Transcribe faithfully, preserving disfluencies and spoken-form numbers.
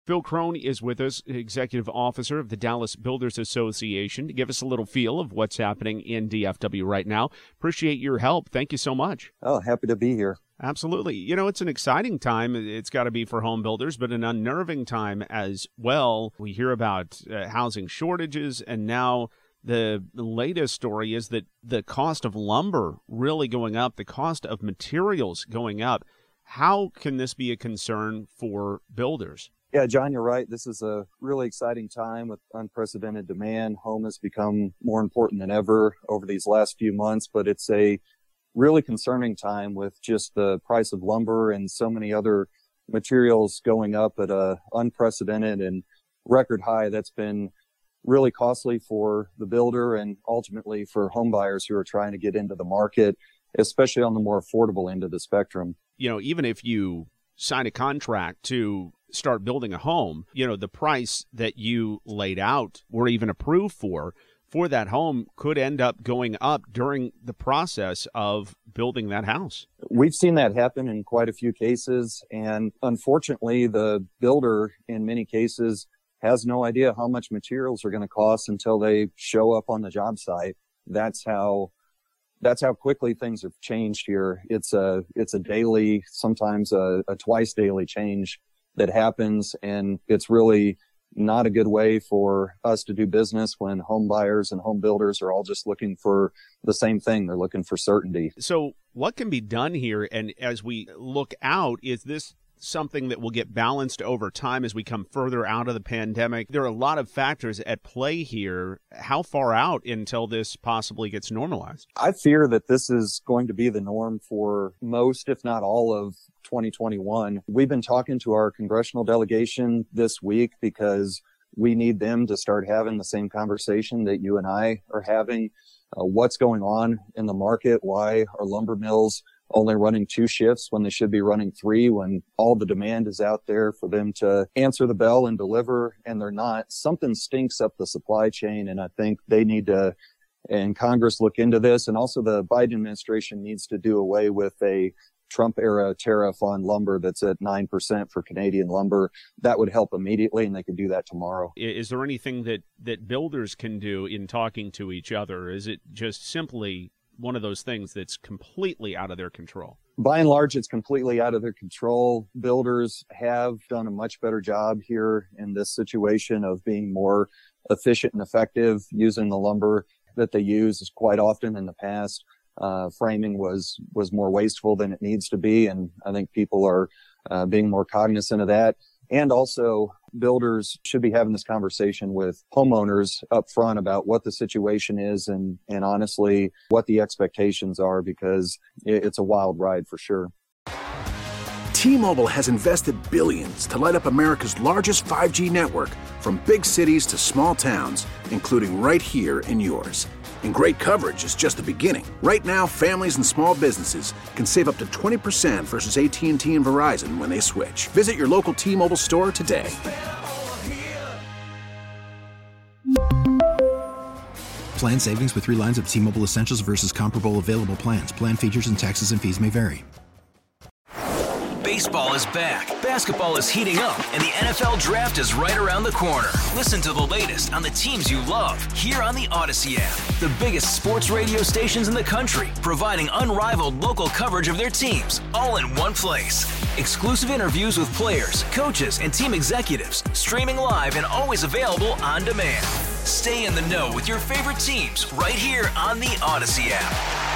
Phil Crone is with us, Executive Officer of the Dallas Builders Association, to give us a little feel of what's happening in D F W right now. Appreciate your help. Thank you so much. Oh, happy to be here. Absolutely. You know, it's an exciting time. It's got to be for home builders, but an unnerving time as well. We hear about uh, housing shortages, and now the latest story is that the cost of lumber really going up, the cost of materials going up. How can this be a concern for builders? Yeah, John, you're right. This is a really exciting time with unprecedented demand. Home has become more important than ever over these last few months, but it's a really concerning time with just the price of lumber and so many other materials going up at a unprecedented and record high. That's been really costly for the builder and ultimately for home buyers who are trying to get into the market, especially on the more affordable end of the spectrum. You know, even if you sign a contract to start building a home, you know, the price that you laid out or even approved for, for that home could end up going up during the process of building that house. We've seen that happen in quite a few cases. And unfortunately, the builder in many cases has no idea how much materials are going to cost until they show up on the job site. That's how That's how quickly things have changed here. It's a, it's a daily, sometimes a, a twice daily change that happens. And it's really not a good way for us to do business when home buyers and home builders are all just looking for the same thing. They're looking for certainty. So what can be done here? And as we look out, is this something that will get balanced over time as we come further out of the pandemic? There are a lot of factors at play here. How far out until this possibly gets normalized? I fear that this is going to be the norm for most, if not all, of twenty twenty-one. We've been talking to our congressional delegation this week because we need them to start having the same conversation that you and I are having. Uh, what's going on in the market? Why are lumber mills only running two shifts when they should be running three, when all the demand is out there for them to answer the bell and deliver, and they're not? Something stinks up the supply chain, and I think they need to, and Congress, look into this. And also the Biden administration needs to do away with a Trump-era tariff on lumber that's at nine percent for Canadian lumber. That would help immediately, and they could do that tomorrow. Is there anything that, that builders can do in talking to each other? Is it just simply one of those things that's completely out of their control? By and large, it's completely out of their control. Builders have done a much better job here in this situation of being more efficient and effective using the lumber that they use quite often in the past. Uh, framing was, was more wasteful than it needs to be. And I think people are uh, being more cognizant of that. And also, builders should be having this conversation with homeowners up front about what the situation is and, and honestly, what the expectations are, because it's a wild ride for sure. T-Mobile has invested billions to light up America's largest five G network, from big cities to small towns, including right here in yours. And great coverage is just the beginning. Right now, families and small businesses can save up to twenty percent versus A T and T and Verizon when they switch. Visit your local T-Mobile store today. Plan savings with three lines of T-Mobile Essentials versus comparable available plans. Plan features and taxes and fees may vary. Baseball is back, basketball is heating up, and the N F L Draft is right around the corner. Listen to the latest on the teams you love here on the Odyssey app. The biggest sports radio stations in the country, providing unrivaled local coverage of their teams, all in one place. Exclusive interviews with players, coaches, and team executives, streaming live and always available on demand. Stay in the know with your favorite teams right here on the Odyssey app.